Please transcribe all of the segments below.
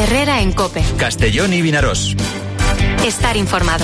Herrera en COPE. Castellón y Vinaròs. Estar informado.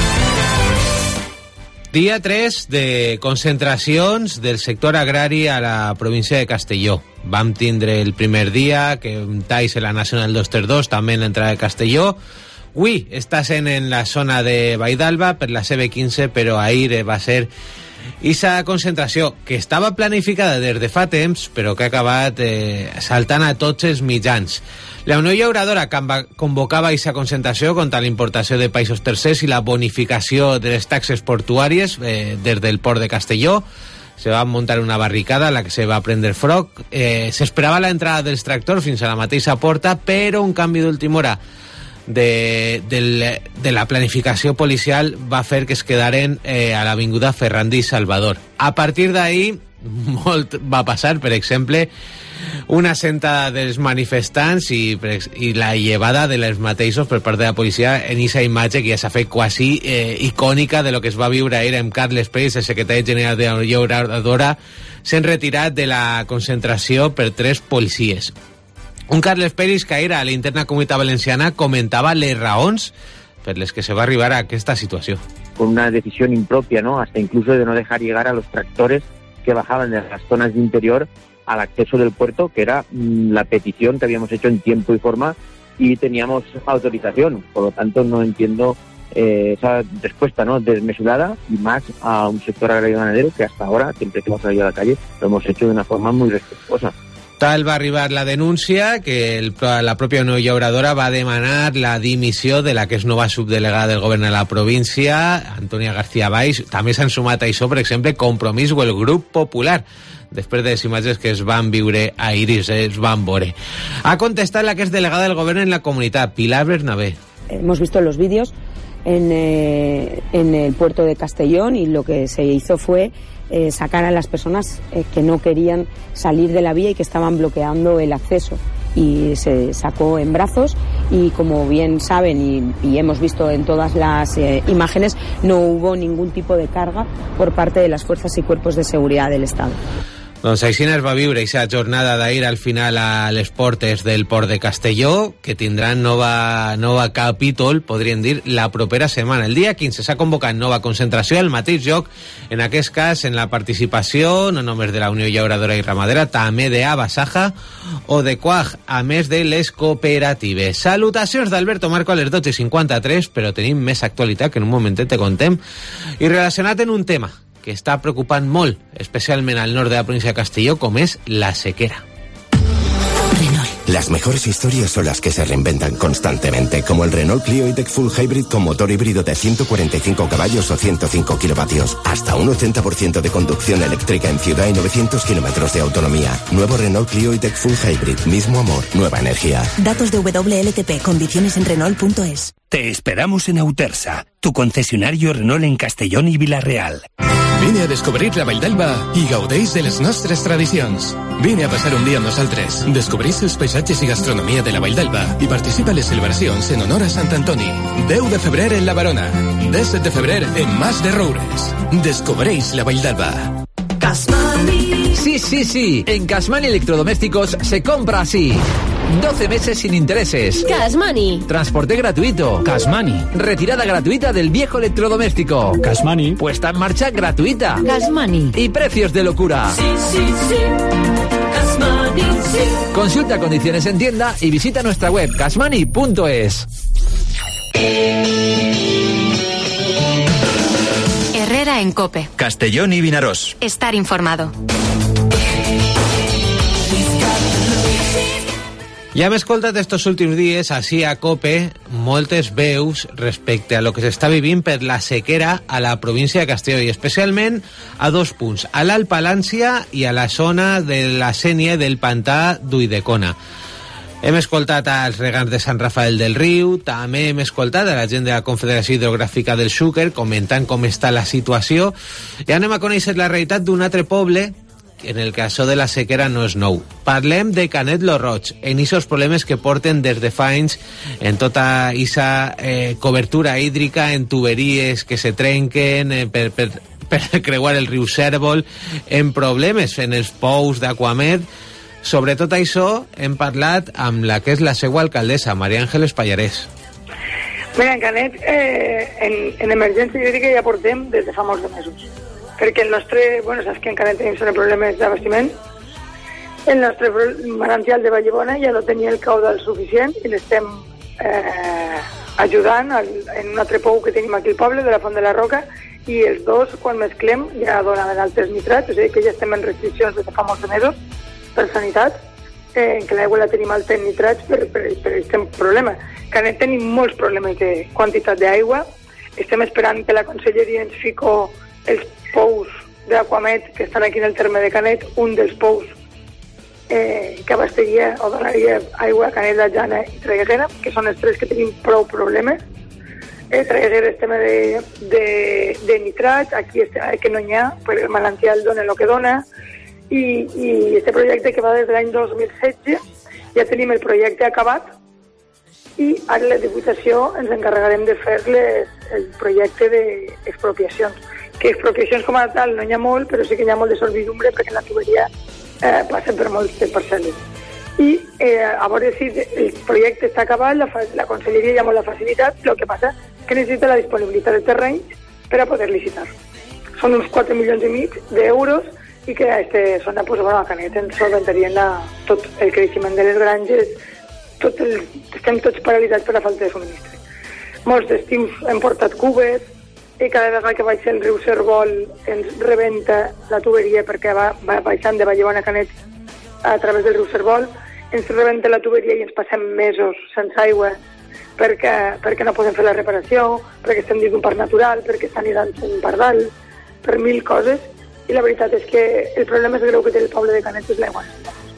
Dia 3 de concentracions del sector agrari a la província de Castelló. Vam tindre el primer dia que talls en la Nacional 232, també en l'entrada de Castelló. Avui està sent en la zona de Vall d'Alba per la CB15, però ahir va ser esa concentració que estava planificada des de fa temps, però que ha acabat saltant a tots els mitjans. La Unió Llauradora convocava aquesta concentració contra la importació de països tercers i la bonificació de les taxes portuàries des del port de Castelló. Se va muntar una barricada a la que se va prendre foc. S'esperava la entrada dels tractors fins a la mateixa porta, però un canvi d'última hora de la planificació policial va fer que es quedaren a l'avinguda Ferrandi i Salvador. A partir d'ahir molt va passar, per exemple, una sentada dels manifestants i la llevada de les mateixos per part de la policia en aquesta imatge que ja s'ha fet quasi icònica de lo que es va viure ahir amb Carles Peris, el secretari general de la Unió Llauradora, sent retirat de la concentració per 3 policies. Un Carles Peris que ahir a la Interna Comunitat Valenciana comentava les raons per les que se va arribar a aquesta situació. Con una decisión impropia, ¿no? Hasta incluso de no dejar llegar a los tractores que bajaban de las zonas de interior al acceso del puerto, que era la petición que habíamos hecho en tiempo y forma y teníamos autorización. Por lo tanto, no entiendo esa respuesta, ¿no?, desmesurada, y más a un sector agrario ganadero que hasta ahora, siempre que hemos salido a la calle, lo hemos hecho de una forma muy respetuosa. Tal va arribar la denúncia que la pròpia Unió Llauradora va demanar la dimissió de la que és nova subdelegada del govern a la província, Antònia García Valls. També s'han sumat a això, per exemple, Compromís o el Grup Popular, després de les imatges que es van viure a Iris, es van veure. Ha contestat la que és delegada del govern en la comunitat, Pilar Bernabé. Hemos visto los vídeos en el puerto de Castellón y lo que se hizo fue sacar a las personas que no querían salir de la vía y que estaban bloqueando el acceso, y se sacó en brazos, y como bien saben y hemos visto en todas las imágenes, no hubo ningún tipo de carga por parte de las fuerzas y cuerpos de seguridad del Estado. Doncs així es va viure aquesta jornada d'ahir al final a les portes del port de Castelló, que tindran nova capítol, podríem dir, la propera setmana. El dia 15 s'ha convocat nova concentració al mateix lloc, en aquest cas en la participació no només de la Unió Llauradora i Ramadera, també de Abasaja o de Quag, a més de les cooperatives. Salutacions d'Alberto Marco a les 12:53, però tenim més actualitat que en un momentet te contem, i relacionat en un tema que està preocupant molt, especialment al nord de la província de Castelló, com és la sequera. Renault. Las mejores historias son las que se reinventan constantemente, como el Renault Clio E-Tech Full Hybrid con motor híbrido de 145 caballos o 105 kilovatios. Hasta un 80% de conducción eléctrica en ciudad y 900 kilómetros de autonomía. Nuevo Renault Clio E-Tech Full Hybrid. Mismo amor, nueva energía. Datos de WLTP. Condiciones en Renault.es. Te esperamos en Autersa, tu concesionario Renault en Castellón i Vila-real. Vine a descobrir la Vall d'Alba i gaudeix de les nostres tradicions. Vine a passar un dia amb nosaltres. Descobreix els paisatges i gastronomia de la Vall d'Alba i participa a les celebracions en honor a Sant Antoni. 10 de febrer en la Barona. 17 de febrer en Mas de Roures. Descobreix la Vall d'Alba. Casmani. Sí. En Casmani Electrodomésticos se compra así. 12 meses sin intereses. Casmani. Transporte gratuito. Casmani. Retirada gratuita del viejo electrodoméstico. Casmani. Puesta en marcha gratuita. Casmani. Y precios de locura. Sí. Casmani, sí. Consulta condiciones en tienda y visita nuestra web casmani.es. Herrera en COPE. Castellón y Vinaròs. Estar informado. Ja hem escoltat estos últims dies, així a COPE, moltes veus respecte a lo que s'està vivint per la sequera a la província de Castelló, i especialment a 2 punts, a l'Alt Palància i a la zona de la Sénia del pantà d'Ulldecona. Hem escoltat als regants de Sant Rafael del Riu, també hem escoltat a la gent de la Confederació Hidrogràfica del Xúquer comentant com està la situació, i anem a conèixer la realitat d'un altre poble en el que això de la sequera no és nou. Parlem de Canet lo Roig, en aquests problemes que porten des de fa anys en tota aquesta cobertura hídrica, en tuberies que se trenquen, per creuar el riu Cérvol, en problemes en els pous d'Aquamed. Sobretot això hem parlat amb la que és la seva alcaldessa, Maria Àngeles Pallarès. Mira, en Canet, en emergència jo dic que ja portem des de fa molts de mesos. Perquè el nostre, saps que en Canet tenim sobre problemes d'abastiment, el nostre manancial de Vallibona ja no tenia el caudal suficient i l'estem ajudant en un altre pou que tenim aquí al poble, de la Font de la Roca, i els dos, quan mesclem, ja donaven altres nitrats, és a dir, que ja estem en restriccions des de fa molts mesos per sanitat, que l'aigua la tenim alta en nitrats per aquest problema. Canet tenim molts problemes de quantitat d'aigua, estem esperant que la Conselleria ens fico els pous d'Aquamet que estan aquí en el terme de Canet, un dels pous que abasteria o donaria aigua a Canet, la Jana i Traiguera, que són els tres que tenim prou problemes. Traiguera és tema de nitrats, aquí que no n'hi ha, perquè el manancial dona el que dona, i este projecte que va des de l'any 2016 ja tenim el projecte acabat i ara la Diputació ens encarregarem de fer el projecte d'expropiacions, que expropiacions com a tal no n'hi ha molt, però sí que n'hi ha molt de servidumbre perquè la tuberia passa per molts parcel·les. I a veure si el projecte està acabat, la Conselleria ja molt l'ha facilitat, el que passa que necessita la disponibilitat de terrenys per a poder licitar. Són uns 4,5 milions d'euros i que a aquesta zona, a Canet, ens solventarien tot el creixement de les granges, estem tots paralitzats per la falta de subministre. Molts estius hem portat cubes i cada vegada que baixa el riu Cervol ens rebenta la tuberia perquè va baixant de Vallibona a Canet a través del riu Cervol, ens rebenta la tuberia i ens passem mesos sense aigua perquè no podem fer la reparació, perquè estem dins d'un parc natural, perquè està nidant un pardal, per 1000 coses. I la veritat és que el problema és greu que té el poble de Canet és l'aigua.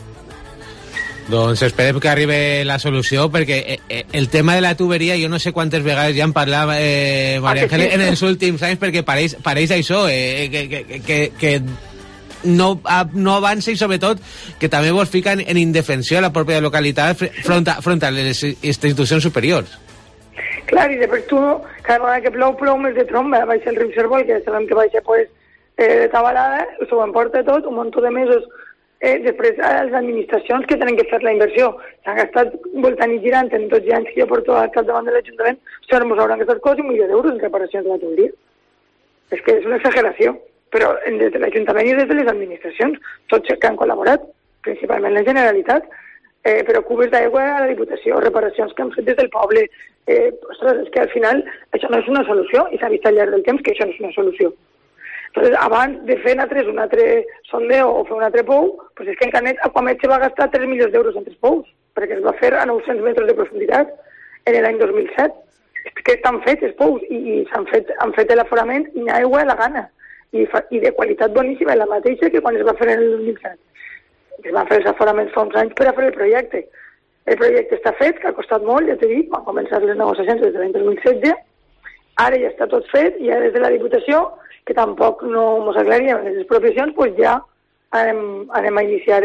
Doncs esperem que arribi la solució, perquè el tema de la tuberia, jo no sé quantes vegades ja en parlava Maria Àngel en els últims anys, perquè pareix això, que no avança i sobretot que també vos fiquen en indefensió a la pròpia localitat front a les institucions superiors. Clar, i després tu, cada vegada que plou més de tromba, baixa el riu Cervol, que sabem que baixa de tabalada, s'ho emporta tot, un munt de mesos. Després, les administracions que tenen que fer la inversió s'han gastat voltant i girant en 12 anys que jo porto al capdavant de l'Ajuntament, ens hauran gastat quasi 1 milió d'euros en reparacions de la tuberia. És que és una exageració, però des de l'Ajuntament i des de les administracions, tots que han col·laborat, principalment la Generalitat, però cubes d'aigua a la Diputació, reparacions que han fet des del poble. Ostres, és que al final això no és una solució, i s'ha vist al llarg del temps que això no és una solució. Entonces, abans de fer un altre sondeo o fer un altre pou, pues és que en Canet Aquamet se va gastar 3 milions d'euros en 3 pous, perquè es va fer a 900 metres de profunditat en l'any 2007. És que estan fets els pous i han fet l'aforament i n'hi ha aigua a la gana. I de qualitat boníssima, la mateixa que quan es va fer en el 2007. Es van fer els aforaments fa uns anys per a fer el projecte. El projecte està fet, que ha costat molt, ja t'he dit, van començar les negociacions des de l'any 2016, ara ja està tot fet, i ara des de la Diputació, que tampoc no ens aclaríem les expropiacions, pues ja anem a iniciar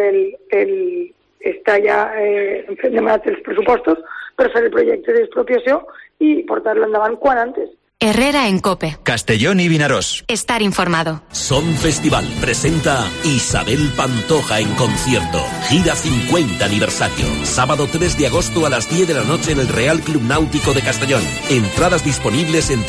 està ja demanat els pressupostos per fer el projecte d'expropiació i portar-lo endavant quan antes. Herrera en COPE. Castellón y Vinarós. Estar informado. Son Festival presenta Isabel Pantoja en concierto. Gira 50 aniversario. Sábado 3 de agosto a las 10 de la noche en el Real Club Náutico de Castellón. Entradas disponibles en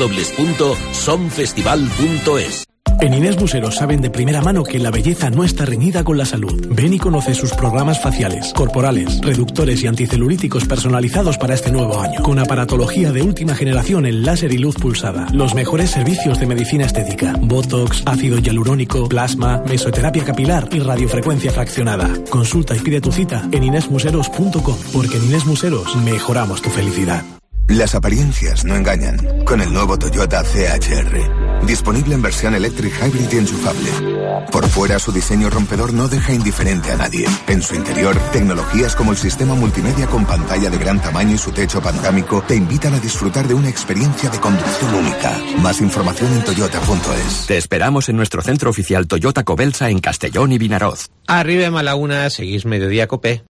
www.sonfestival.es. En Inés Museros saben de primera mano que la belleza no está reñida con la salud. Ven y conoce sus programas faciales, corporales, reductores y anticelulíticos personalizados para este nuevo año. Con aparatología de última generación en láser y luz pulsada. Los mejores servicios de medicina estética. Botox, ácido hialurónico, plasma, mesoterapia capilar y radiofrecuencia fraccionada. Consulta y pide tu cita en inesmuseros.com, porque en Inés Museros mejoramos tu felicidad. Las apariencias no engañan. Con el nuevo Toyota CHR. Disponible en versión electric hybrid y enchufable. Por fuera, su diseño rompedor no deja indiferente a nadie. En su interior, tecnologías como el sistema multimedia con pantalla de gran tamaño y su techo panorámico te invitan a disfrutar de una experiencia de conducción única. Más información en toyota.es. Te esperamos en nuestro centro oficial Toyota Cobelsa en Castellón y Vinaroz. Arribem a la una, seguís Mediodía Cope.